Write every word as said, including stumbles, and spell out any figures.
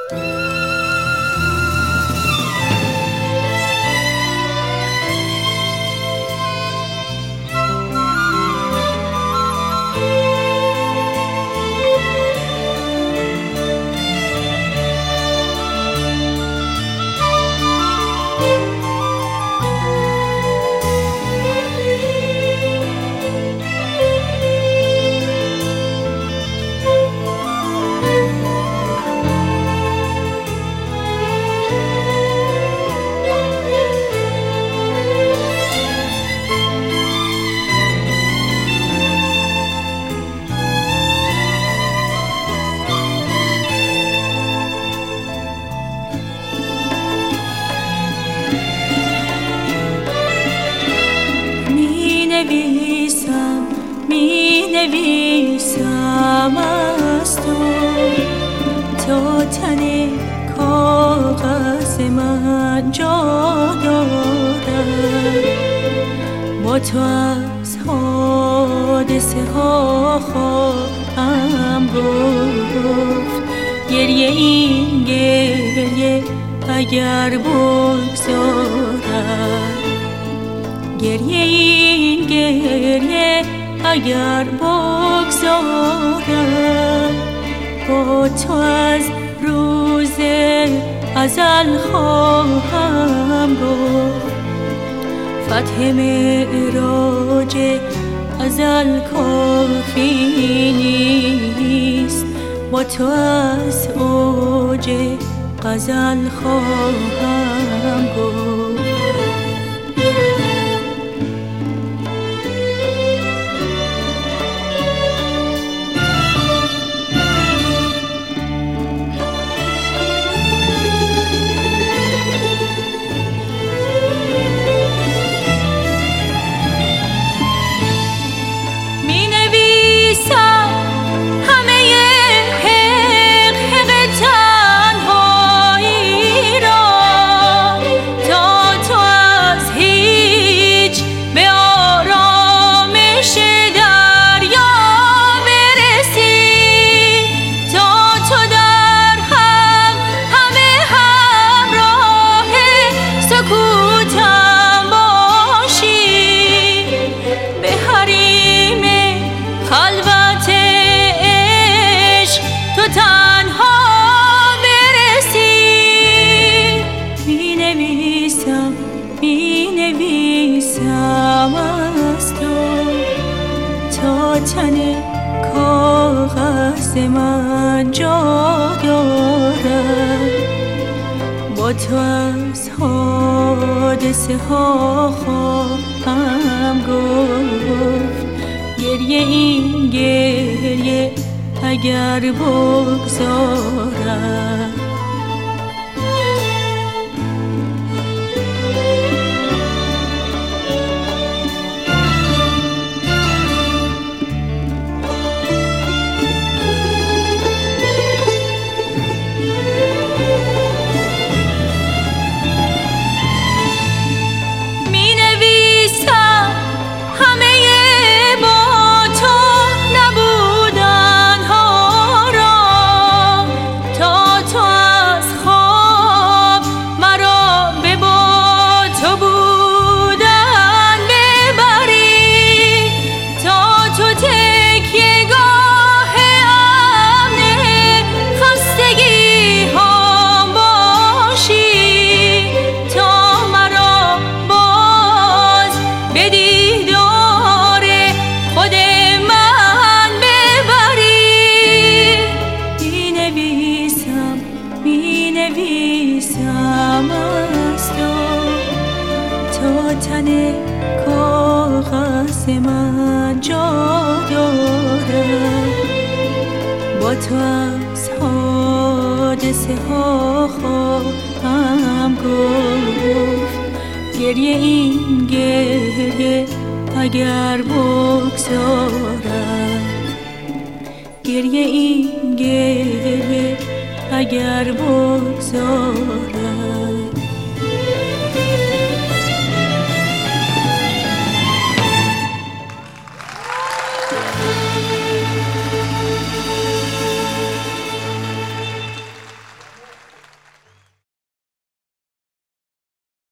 نویسم می نویسم از تو تا تن کاغذ من جا دارد. با تو از حادثه ها خواهم گفت، گریه این گریه اگر بگذارد، گریه این گریه اگر بگذارد. با تو از روز ازل خواهم گفت، فتح معراج ازل کافی نیست. با تو از اوج غزل خواهم گفت. تن کاغذ من جا دارد. با تو از حادثه ها خواهم گفت، گریه این گریه اگر بگذارد. تن کاغذ من جا دارد. با تو از حادثه ها خواهم گفت، گریه این گریه اگر بگذارد، گریه این گریه اگر بگذارد.